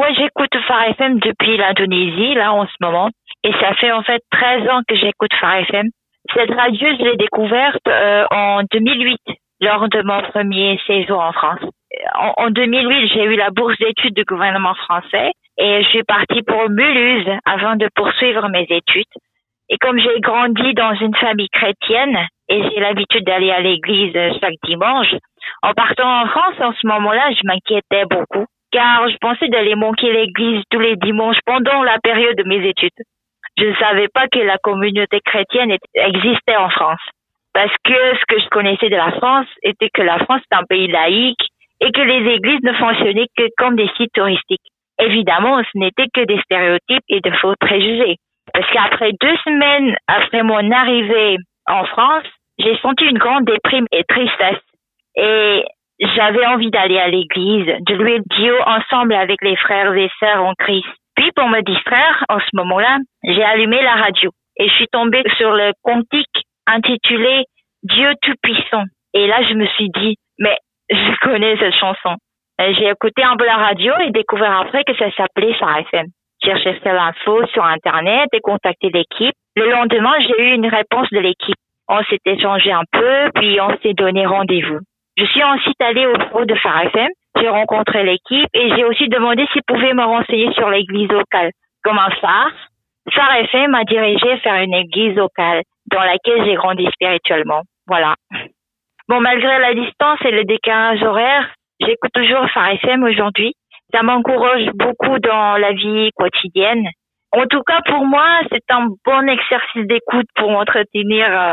moi, j'écoute Phare FM depuis l'Indonésie, là, en ce moment. Et ça fait en fait 13 ans que j'écoute Phare FM. Cette radio, je l'ai découverte en 2008, lors de mon premier séjour en France. En 2008, j'ai eu la bourse d'études du gouvernement français et je suis partie pour Mulhouse avant de poursuivre mes études. Et comme j'ai grandi dans une famille chrétienne et j'ai l'habitude d'aller à l'église chaque dimanche, en partant en France, en ce moment-là, je m'inquiétais beaucoup, car je pensais d'aller manquer l'église tous les dimanches pendant la période de mes études. Je ne savais pas que la communauté chrétienne existait en France, parce que ce que je connaissais de la France était que la France est un pays laïque et que les églises ne fonctionnaient que comme des sites touristiques. Évidemment, ce n'était que des stéréotypes et de faux préjugés. Parce qu'après 2 semaines après mon arrivée en France, j'ai senti une grande déprime et tristesse. Et j'avais envie d'aller à l'église, de louer Dieu ensemble avec les frères et sœurs en Christ. Puis pour me distraire, en ce moment-là, j'ai allumé la radio et je suis tombée sur le cantique intitulé Dieu Tout-Puissant. Et là, je me suis dit, mais je connais cette chanson. J'ai écouté un peu la radio et découvert après que ça s'appelait Phare FM. J'ai cherché l'info sur Internet et contacté l'équipe. Le lendemain, j'ai eu une réponse de l'équipe. On s'est échangé un peu, puis on s'est donné rendez-vous. Je suis ensuite allée au bureau de Phare FM. J'ai rencontré l'équipe et j'ai aussi demandé s'ils pouvaient me renseigner sur l'église locale. Comme un phare, Phare FM m'a dirigé vers une église locale dans laquelle j'ai grandi spirituellement. Voilà. Bon, malgré la distance et le décalage horaire, j'écoute toujours Phare FM aujourd'hui. Ça m'encourage beaucoup dans la vie quotidienne. En tout cas, pour moi, c'est un bon exercice d'écoute pour entretenir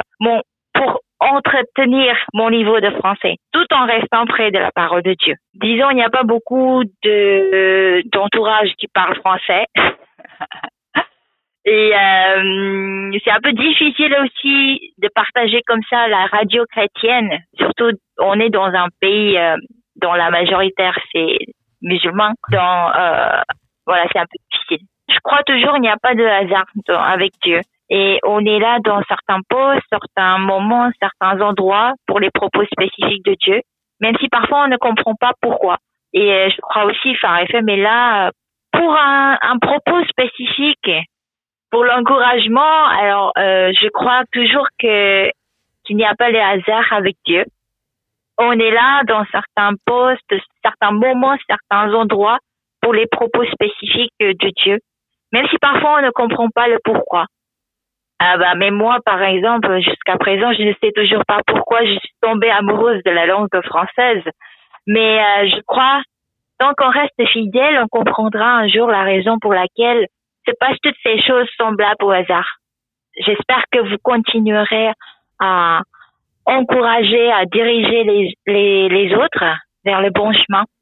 mon niveau de français, tout en restant près de la parole de Dieu. Disons, il n'y a pas beaucoup d'entourage qui parle français. Et c'est un peu difficile aussi de partager comme ça la radio chrétienne. Surtout, on est dans un pays dont la majoritaire c'est musulman. Voilà, c'est un peu difficile. Je crois toujours qu'il n'y a pas de hasard avec Dieu. Et on est là dans certains postes, certains moments, certains endroits pour les propos spécifiques de Dieu, même si parfois on ne comprend pas pourquoi. Et je crois aussi Phare FM est là pour un propos spécifique, pour l'encouragement. Alors, je crois toujours qu'il n'y a pas de hasard avec Dieu. On est là dans certains postes, certains moments, certains endroits pour les propos spécifiques de Dieu, même si parfois on ne comprend pas le pourquoi. Mais moi, par exemple, jusqu'à présent, je ne sais toujours pas pourquoi je suis tombée amoureuse de la langue française. Mais je crois, tant qu'on reste fidèle, on comprendra un jour la raison pour laquelle se passent toutes ces choses semblables au hasard. J'espère que vous continuerez à encourager, à diriger les autres vers le bon chemin.